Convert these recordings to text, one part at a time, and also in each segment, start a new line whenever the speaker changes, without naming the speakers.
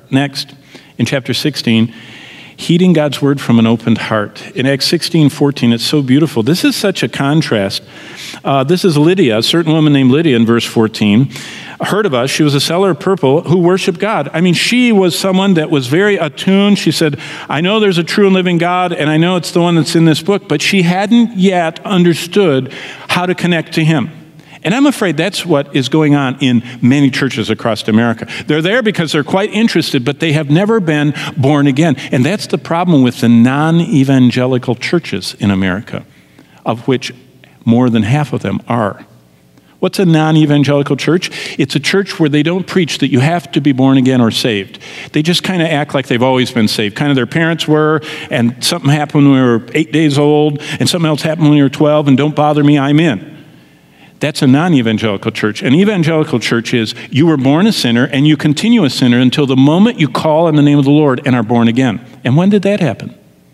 Next, in chapter 16, heeding God's word from an opened heart. In Acts 16:14, it's so beautiful. This is such a contrast. This is Lydia, a certain woman named Lydia in verse 14. Heard of us. She was a seller of purple who worshiped God. I mean, she was someone that was very attuned. She said, I know there's a true and living God, and I know it's the one that's in this book, but she hadn't yet understood how to connect to him. And I'm afraid that's what is going on in many churches across America. They're there because they're quite interested, but they have never been born again. And that's the problem with the non-evangelical churches in America, of which more than half of them are. What's a non-evangelical church? It's a church where they don't preach that you have to be born again or saved. They just kind of act like they've always been saved. Kind of their parents were, and something happened when we were 8 days old, and something else happened when we were 12, and don't bother me, I'm in. That's a non-evangelical church. An evangelical church is you were born a sinner, and you continue a sinner until the moment you call on the name of the Lord and are born again. And when did that happen?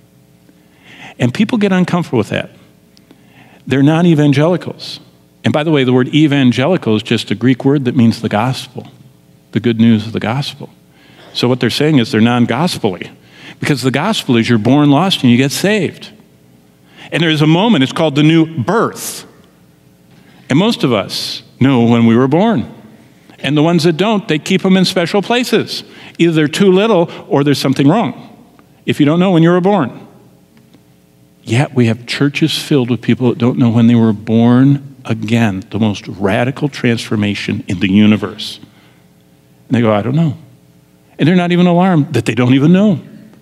And people get uncomfortable with that. They're non-evangelicals. And by the way, the word evangelical is just a Greek word that means the gospel, the good news of the gospel. So what they're saying is they're non-gospel-y, because the gospel is you're born lost and you get saved. And there's a moment, it's called the new birth. And most of us know when we were born. And the ones that don't, they keep them in special places. Either they're too little or there's something wrong if you don't know when you were born. Yet we have churches filled with people that don't know when they were born again, the most radical transformation in the universe. And they go, I don't know. And they're not even alarmed that they don't even know.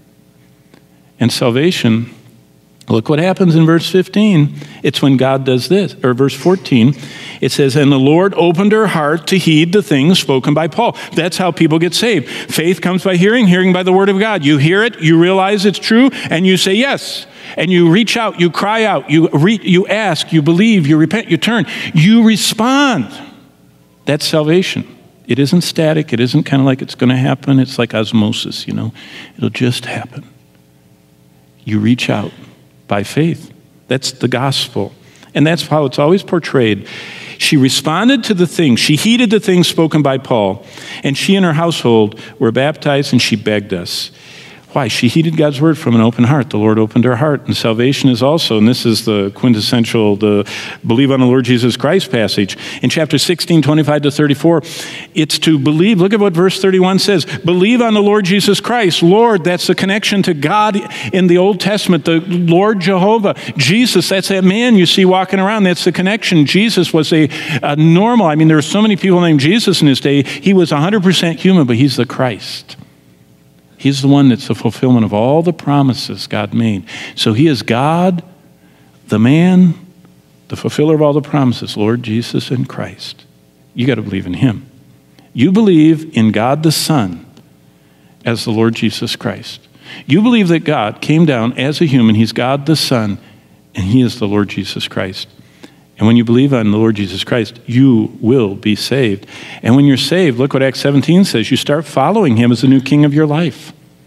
And salvation, look what happens in verse 15. It's when God does this. Or verse 14, it says, and the Lord opened her heart to heed the things spoken by Paul. That's how people get saved. Faith comes by hearing, hearing by the word of God. You hear it, you realize it's true, and you say yes. And you reach out, you cry out, you ask, you believe, you repent, you turn. You respond. That's salvation. It isn't static. It isn't kind of like it's going to happen. It's like osmosis, you know. It'll just happen. You reach out by faith. That's the gospel. And that's how it's always portrayed. She responded to the things. She heeded the things spoken by Paul. And she and her household were baptized, and she begged us. Why? She heeded God's word from an open heart. The Lord opened her heart. And salvation is also, and this is the quintessential, the believe on the Lord Jesus Christ passage. In chapter 16, 25 to 34, it's to believe. Look at what verse 31 says. Believe on the Lord Jesus Christ. Lord, that's the connection to God in the Old Testament. The Lord Jehovah. Jesus, that's that man you see walking around. That's the connection. Jesus was a normal, I mean, there were so many people named Jesus in his day. He was 100% human, but he's the Christ. He's the one that's the fulfillment of all the promises God made. So he is God, the man, the fulfiller of all the promises, Lord Jesus and Christ. You got to believe in him. You believe in God the Son as the Lord Jesus Christ. You believe that God came down as a human. He's God the Son, and he is the Lord Jesus Christ. And when you believe on the Lord Jesus Christ, you will be saved. And when you're saved, look what Acts 17 says. You start following him as the new king of your life.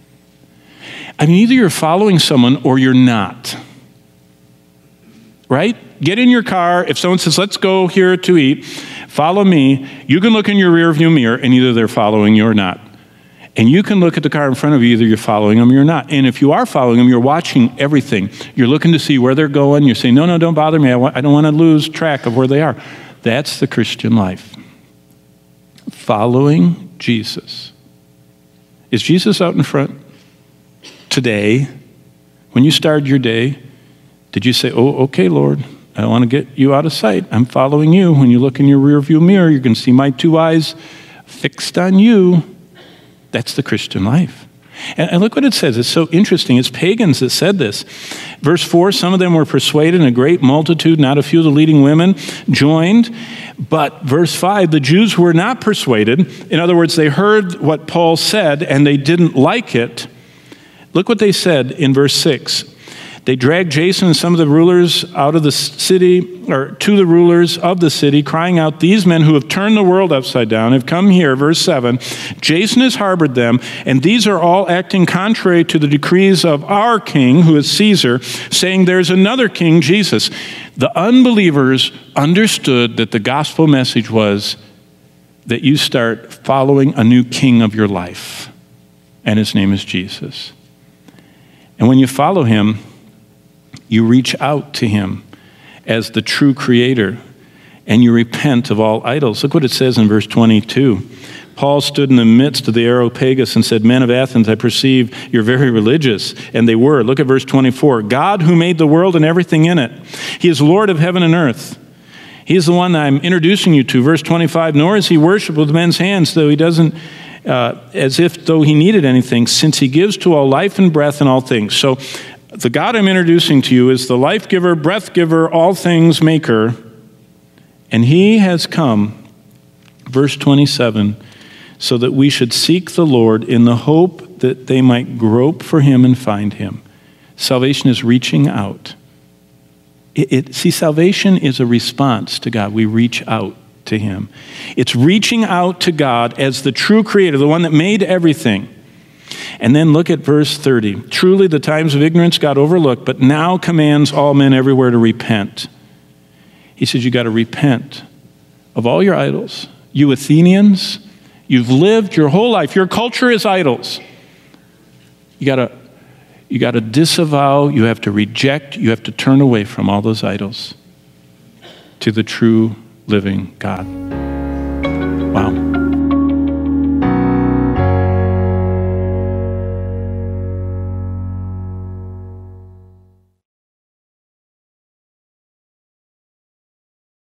I mean, either you're following someone or you're not. Right? Get in your car. If someone says, let's go here to eat, follow me. You can look in your rearview mirror, and either they're following you or not. And you can look at the car in front of you, either you're following them or you're not. And if you are following them, you're watching everything. You're looking to see where they're going. You're saying, no, don't bother me. I don't want to lose track of where they are. That's the Christian life. Following Jesus. Is Jesus out in front? Today, when you started your day, did you say, oh, okay, Lord, I don't want to get you out of sight. I'm following you. When you look in your rearview mirror, you can see my two eyes fixed on you. That's the Christian life. And look what it says. It's so interesting. It's pagans that said this. Verse 4, some of them were persuaded, and a great multitude, not a few of the leading women, joined. But verse 5, the Jews were not persuaded. In other words, they heard what Paul said, and they didn't like it. Look what they said in verse 6. They dragged Jason and some of the rulers out of the city, or to the rulers of the city, crying out, these men who have turned the world upside down have come here, verse 7. Jason has harbored them, and these are all acting contrary to the decrees of our king, who is Caesar, saying there's another king, Jesus. The unbelievers understood that the gospel message was that you start following a new king of your life. and his name is Jesus. And when you follow him, you reach out to him as the true creator, and you repent of all idols. Look what it says in verse 22. Paul stood in the midst of the Areopagus and said, "Men of Athens, I perceive you're very religious." And they were. Look at verse 24. "God who made the world and everything in it. He is Lord of heaven and earth. He is the one I'm introducing you to." Verse 25, "Nor is he worshipped with men's hands, though he doesn't, as if though he needed anything, since he gives to all life and breath and all things." So the God I'm introducing to you is the life giver, breath giver, all things maker. And he has come, verse 27, so that we should seek the Lord in the hope that they might grope for him and find him. Salvation is reaching out. See, salvation is a response to God. We reach out to him. It's reaching out to God as the true creator, the one that made everything. And then look at verse 30. "Truly the times of ignorance God overlooked, but now commands all men everywhere to repent." He says you got to repent of all your idols. You Athenians, you've lived your whole life. Your culture is idols. You got to disavow, you have to reject, you have to turn away from all those idols to the true living God. Wow.